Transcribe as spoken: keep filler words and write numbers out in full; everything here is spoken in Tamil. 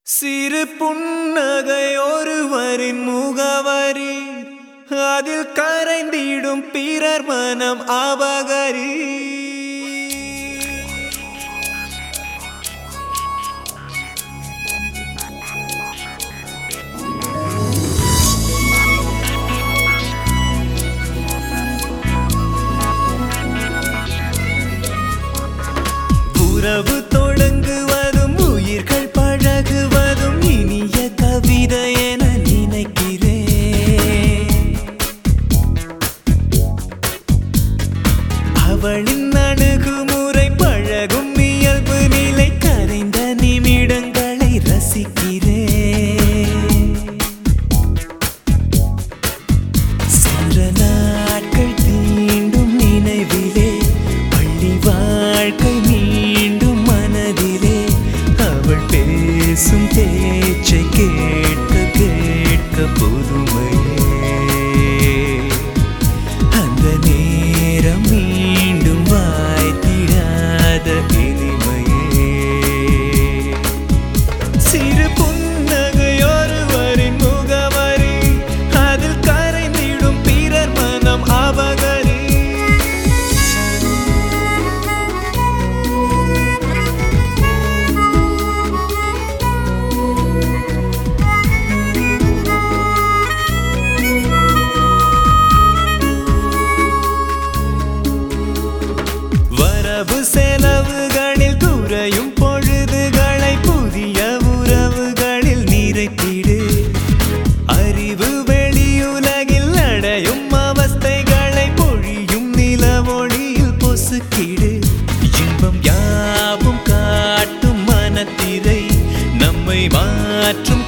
சிறு புன்னகை ஒருவரின் முகவரி, அதில் கரைந்திடும் பிறர் மனம் அபகரி. உறவு தொடங்குவதும் உயிர்கள் பழகுவதும் இனிய கவிதை என நினைக்கிறேன். அவளின் அணுகுமுறை பழகும் இயல்பு நிலை கரைந்த நிமிடங்களை ரசிக்கிறேன். சென்ற நாட்கள் தீண்டும் நினைவிலே பள்ளி வாழ்க்கை மீண்டும் மனதிலே அவள் பேசும் பேச்சை கேட்க கேட்க புதுமையே. அந்த நேரம் மீண்டும் வாய்த்திடாத இனிமையே. சிறு புன்னகை ஒருவரின் முகவரி, அதில் கரைந்திடும் பிறர் மனம் அபகரி. வரவு செலவுகளில் குறையும் பொழுதுகளை புதிய உறவுகளில் நிறைத்திடு. அறிவு வெளியுலகில் அடையும் அவஸ்தைகளை பொழியும் நிலவொளியில் பொசுக்கிடு. இன்பம் யாவும் காட்டும் மனத்திரை நம்மை மாற்றும்